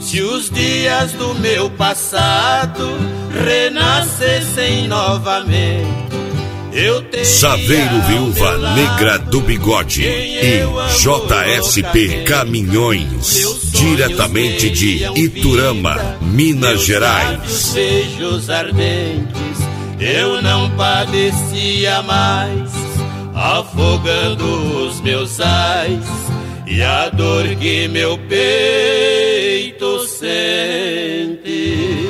Se os dias do meu passado renascessem novamente, eu teria Saveiro Viúva Negra do Bigode e JSP Caminhões, diretamente de Iturama, Minas Gerais. Beijos ardentes, eu não padecia mais, afogando os meus ais e a dor que meu peito sente.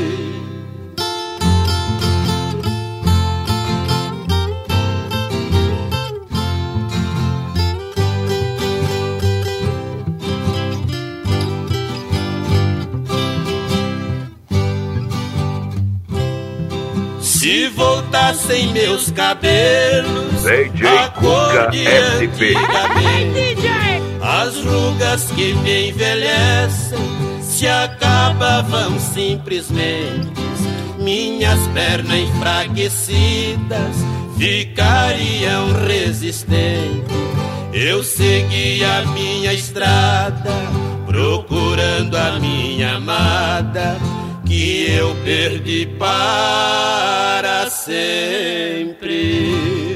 Se voltassem meus cabelos a cor de antigamente, as rugas que me envelhecem se acabavam simplesmente. Minhas pernas enfraquecidas ficariam resistentes. Eu segui a minha estrada, procurando a minha amada, que eu perdi para sempre.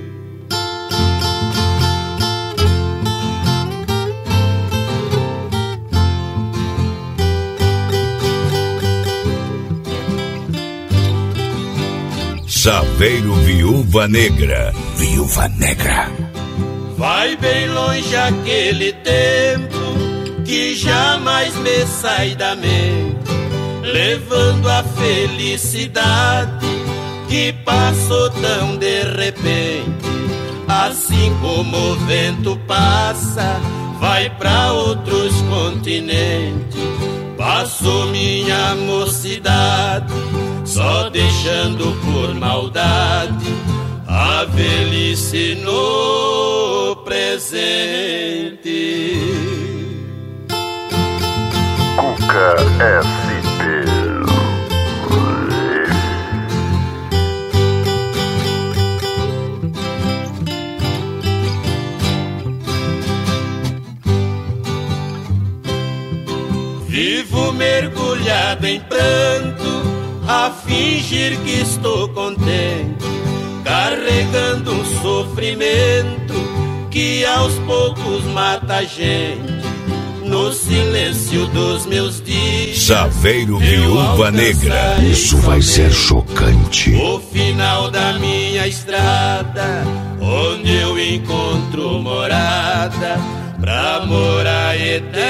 Saveiro Viúva Negra. Viúva Negra. Vai bem longe aquele tempo que jamais me sai da mente, levando a felicidade que passou tão de repente. Assim como o vento passa, vai pra outros continentes. Passou minha mocidade, só deixando por maldade a velhice no presente. Cuca SP. Vivo mergulhado em pranto, a fingir que estou contente, carregando um sofrimento que aos poucos mata a gente. No silêncio dos meus dias, Saveiro Viúva Negra. Isso vai ser chocante. O final da minha estrada, onde eu encontro morada, pra morar eternamente.